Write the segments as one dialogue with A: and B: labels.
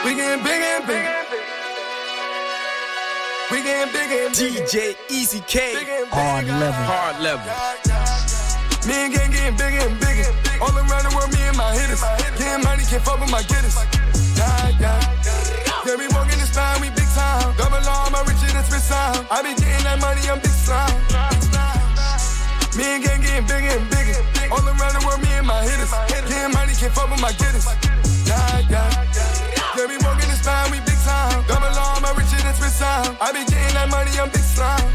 A: We getting bigger and bigger. We getting bigger and bigger.
B: DJ Easy K.
C: Hard level.
B: Hard level.
A: Me and gang getting bigger and bigger. All around the world, me and my hitters. Getting money, can't fuck with my getters. Yeah, we walking this time, we big time. Double R, my richer than Swiss time. I be getting that money, I'm big slime. Me and gang getting bigger and bigger. All around the world, me and my hitters. Getting money, can't fuck with my getters. Yeah, we walking this time, we big time. Double R, my richer than Swiss time. I be getting that money, I'm big slime.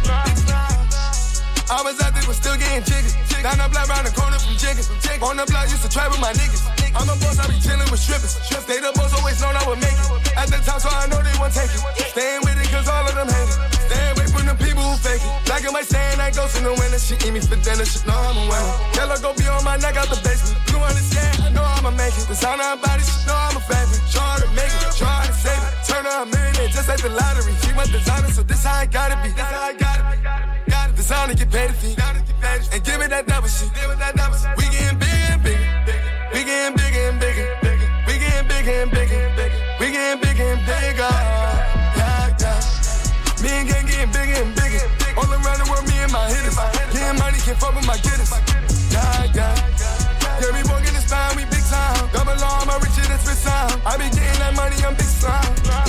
A: I was out there, but still getting jiggy. Down the block, round the corner from Jigga. On the block, used to trap with my niggas. I'm a boss, I be chillin' with strippers. Stay the boss, always known I would make it. At the top, so I know they won't take it. Staying with it, cause all of them hate it. Stay away from the people who fake it. Black and white saying I ghost in the winter. She eat me for dinner, she know I'm a winner. Yellow go be on my neck out the basement. Blue on the sky, I know I'ma make it. The sound of her body, she know I'm a favorite. Show her to make it, show her to save it. Turn her a millionaire just like the lottery. She want designer, so this how I gotta be. This how I gotta be. Designer get paid a fee. And give it that double shit. We getting bigger and bigger. We getting bigger and bigger. We getting bigger and bigger. We getting bigger and bigger. Yeah. Me and gang getting bigger and bigger. All around the world, me and my hitters. Getting money, can't fuck with my getters. Yeah. Yeah, we walking this time, we big time. Double R, my richer than Swiss time. I be getting that money, I'm big slime.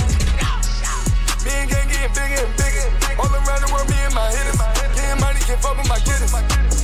A: Me and gang getting bigger and bigger. All around the world, me and my hitters. Getting money, can't fuck with my getters.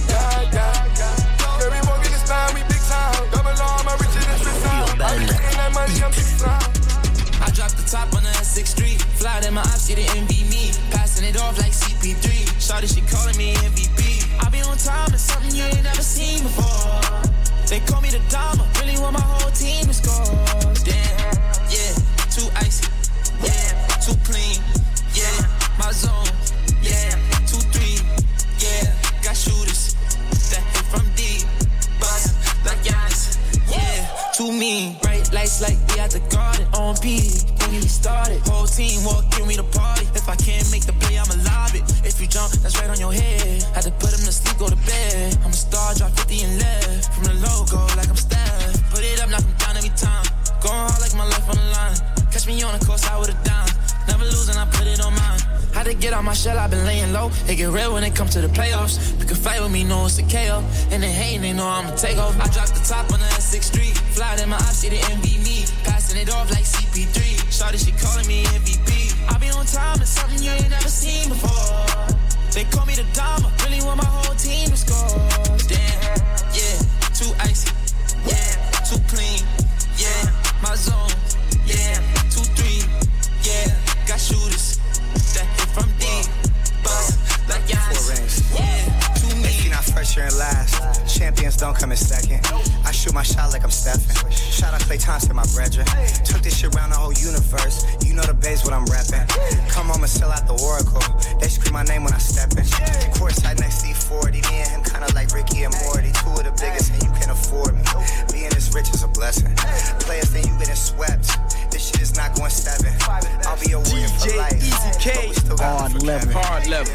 A: Yeah, we walking this time, we big time. Double R, my richer than Swiss time. I be getting that money, I'm big slime.
D: I dropped the top on the S6 Street. Fly in my ops, see the envy me. Passing it off like CP3. Shawty, she calling me MVP. I be on time, it's something you ain't never seen before. They call me the Dama, really want my whole team to score. Damn, yeah, too icy. Yeah, too clean. Yeah, my zone. Yeah, 2-3. Yeah, got shooters that hit from deep. Bust like Giannis. Yeah, too mean. Bright lights like we at the garden. On P, don't get me started. Whole team walk, give me the party. If I can't make the play, I'ma lob it. If you jump, that's right on your head. Had to put him to sleep, go to bed. I'm a star, drop 50 and left. From the logo, like I'm Steph. Put it up, knock him down every time. Going hard like my life on the line. Catch me on the course, I would've done. Never losing, I put it on mine. Had to get out my shell, I've been laying low. It get real when it comes to the playoffs. You can fight with me, know it's a KO. And they hating, they know I'ma take off. I dropped the top on the S6 Street. Fly in my ops, see the envy me. Passing it off like CP3. Shawty, she calling me MVP. I be on time, it's something you ain't never seen before. They call me the Dama, really want my whole team to score. Damn, yeah, too icy. Yeah, too clean. Yeah, my zone. Yeah, 2-3. Yeah, got shooters that hit from deep. Bust like Giannis. Yeah, too mean.
E: If you're not first, you're in last. Champions don't come in second. I shoot my shot like I'm Stephen. Shout out Klay Thompson, my brethren. Took this shit around the whole universe. You know the base what I'm reppin'. Come home and sell out the Oracle. They scream my name when I step in. Courtside next to E40. Me and him kinda like Ricky and Morty. Two of the biggest and you can afford me. Being this rich is a blessing. Players think you getting swept. This shit is not going 7. I'll be a warrior for life.
B: DJ Easy K.
C: Hard level.
B: Hard level.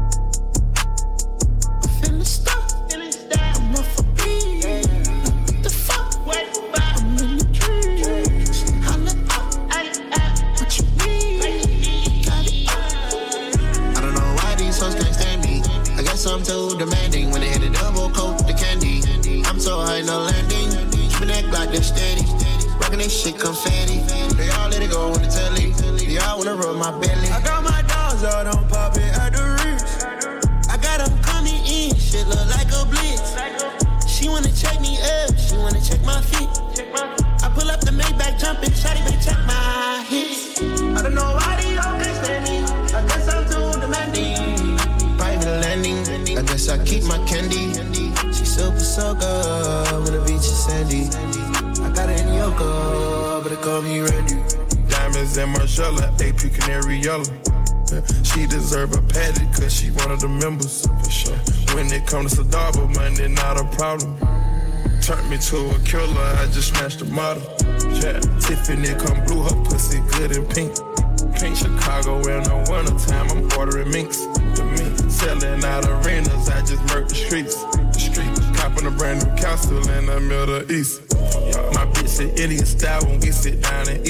F: Feeling stuck. I'm off a beat. The fuck? I'm in the trees. Holla up. What you need? Got it up.
G: I don't know why these hoes can't stand me. I guess I'm too demanding. When they hit a double coat the candy. I'm so high, no landing. Keeping that Glock this steady. Rockin' this shit confetti. They all let it go on the telly. They all wanna rub my belly. I got my dogs out on pop it at the Ritz. I got them coming in, shit look like a blitz. She wanna check me up, she wanna check my feet. I pull up the Maybach jumping, shawty better check my hits. I don't know why they all can't stand me. I guess I'm too demanding. Private landing, I guess I keep my candy. She super so good when the beach is sandy. I got it in Yoko, but they call me Randy.
H: Diamonds and Marcella, AP Canary Yellow. She deserve a patty, cause she one of the members, for sure. When it comes to Sadaba, money not a problem. Turned me to a killer, I just smashed the model. Yeah, Tiffany come blue, her pussy good and pink. Pink Chicago in the wintertime, I'm ordering minks. The mink selling out arenas, I just murked the streets. Copping a brand new castle in the Middle East. My bitch say Indian style when we sit down and eat.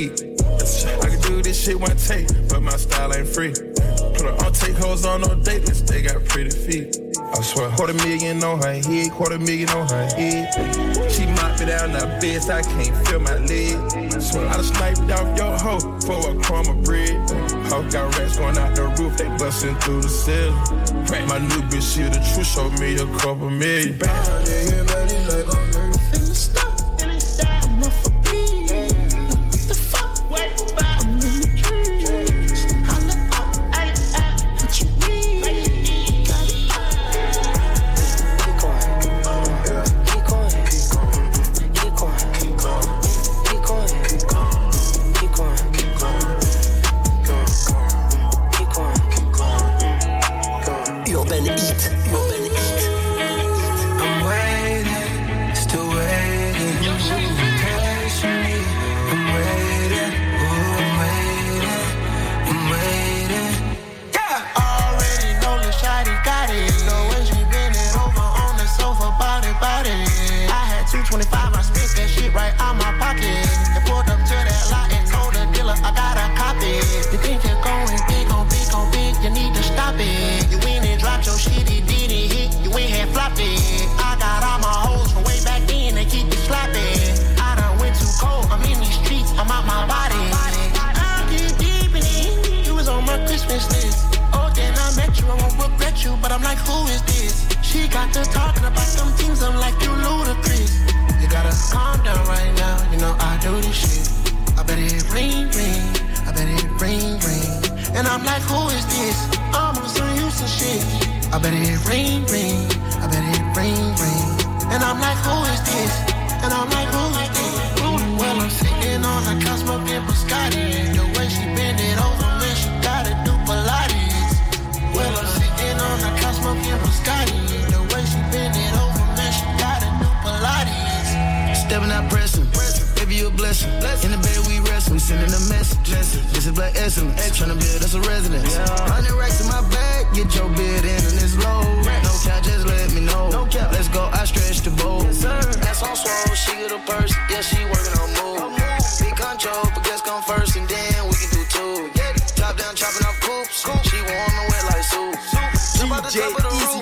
H: I can do this shit one take, but my style ain't free. Put her on, take hoes on no date list, they got pretty feet. I swear, $250,000 on her head, $250,000 on her head. She mopped me down the bed, so I can't feel my leg. Swear, I done sniped off your hoe for a crumb of bread. Hoe got rats going out the roof, they bustin' through the ceiling. My new bitch, she the truth, showed me a couple million. Bad nigga, body like I'm nervous.
F: I'm off a beat. What the fuck? I'm in the trees. Holla up, what you need? Got it.
B: Keep going. Keep going. Keep going. Keep going. Keep going. Keep going. Keep going. Keep going. Keep going. Keep going. Urban Heat. Urban Heat.
D: I'm waiting, still waiting. Patiently, I'm waiting. Ooh, I'm waiting. I'm waiting.
E: Yeah! Already know the shawty got it. The way she bend it over on the sofa, body. I had $225, I spent that shit right out my pocket. And pulled up to that lot and told the dealer I got a copy. You think you're going big on big, you need to stop it. You ain't and dropped your shit, it didn't hit, you ain't had flopped it. I got all my hoes from way back then, they keep it slapping. I done went too cold, I'm in these streets, I'm out my body. I'll get deep in it, you was on my Christmas list. Oh, then I met you, I won't regret you, but I'm like, who is this? She got to talking about them things, I'm like, you ludicrous. You gotta calm down right now, you know I do this shit. I bet it ring, I bet it ring. And I'm like, who is this? I'm on some Houston shit. I bet it ring, I bet it ring. And I'm like, who is this? And I'm like, who is this? Well, I'm sitting on the couch smoking Biscotti. The way she bend it over, man, she gotta do Pilates. Well, I'm sitting on the couch smoking Biscotti. The way she bend it over, man, she gotta do Pilates.
D: Stepping out pressing, baby you a blessing. In the bed we resting, we sending a message. This is Black Essence, trying to build us a residence. 100 racks in my bag, get your bid in and it's low. No cap, just let me know. Let's go, I stretch the bowl. That's on swole, she get a purse, yeah she working on move. Big control, but guess come first and then we can do two. Top down, chopping off coops, she warm and wet like soup. Jump out the top of the roof,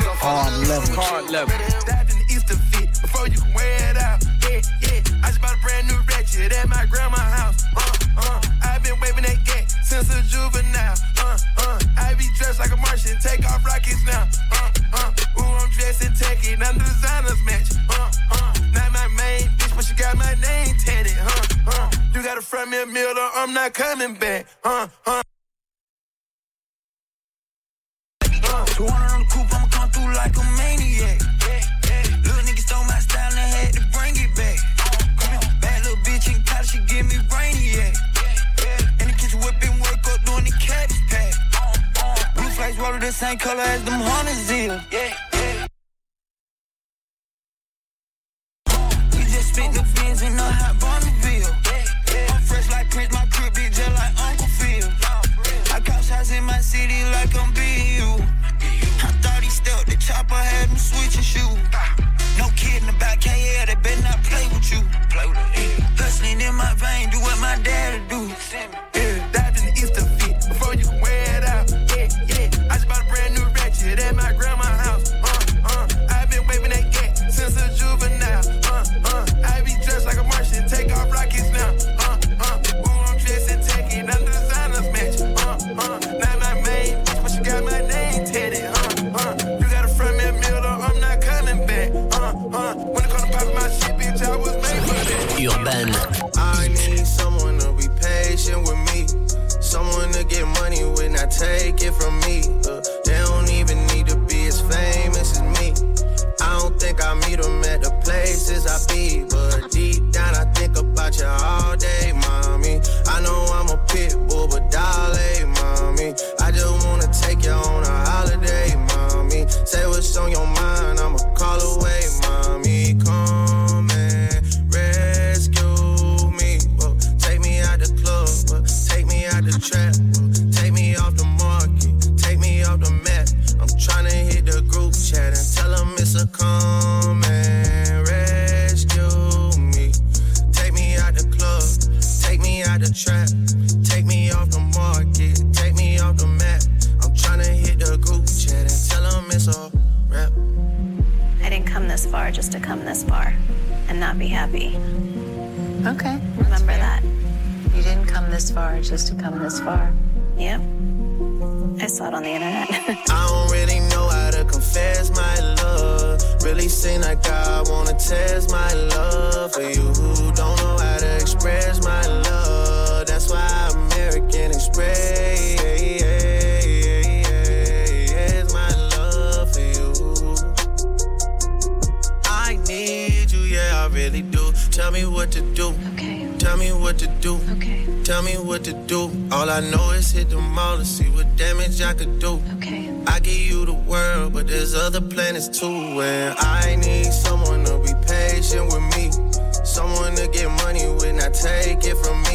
C: Hard level.
H: Dive in the Easter fit before you can wear it out. Yeah. I just bought a brand new ratchet at my grandma's house. I've been waving that gate since a juvenile. I be dressed like a Martian, take off rockets now. Ooh, I'm dressed in techie, none of the designers match. Not my main bitch, but she got my name tatted. You gotta front me a meal or I'm not coming back.
D: 200 on the coupe, I'ma come through like a maniac. Little nigga stole my style and I had to bring it back. Bad little bitch in college, she give me brainiac. In the kitchen whipping work up doing the cabbage pack. Blue flags water the same color as them Hunters is. We just spent the fins in the hot Bonneville. I'm fresh like Prince, my crib big just like Uncle Phil. I couch house in my city like I'm BU. I thought he stepped the chopper, had him switching shoes. No kidding about KL, they better not play with you. Hustling in my vein, do what my daddy do.
H: Dive in the Easter fit before you can wear it out. Yeah. I just bought a brand new ratchet at my grandma's house. I've been waving that gate since a juvenile. I be dressed like a Martian, take off rockets now. Ooh, I'm dressed in techie, none of the designers match. Not my main bitch, but she got my name tatted. You gotta front me a meal or I'm not coming back. When it comes to popping my shit, bitch, I was made for that.
B: Urban.
E: I need someone to be patient with me. Someone to get money when I take it from me. They don't even need to be as famous as me. I don't think I meet them at the places I be. But deep down I think about you all day, mommy. I know I'm a pit bull, but darling, mommy, I just wanna take you on a holiday, mommy. Say what's on your mind, I'ma call away, mommy. Come and rescue me. Whoa, take me out the club, take me out the trap, take me off the market, take me off the map. I'm tryna hit the group chat and tell them it's a come and rescue me. Take me out the club, take me out the trap.
I: this far just to come this far and not be happy.
J: Okay.
I: Remember that.
J: You didn't come this far just to come this far.
I: Yep. I saw it on the internet.
K: I don't really know how to confess my love. Really seem like I wanna test my love for you. Don't know how to express my love. That's why American Express my love for you. I need you, yeah, I really do. Tell me what to do.
I: Okay.
K: Tell me what to do.
I: Okay.
K: Tell me what to do. All I know is hit the mall and see what damage I could do.
I: Okay.
K: I give you the world, but there's other planets too. And I need someone to be patient with me. Someone to get money with, not take it from me.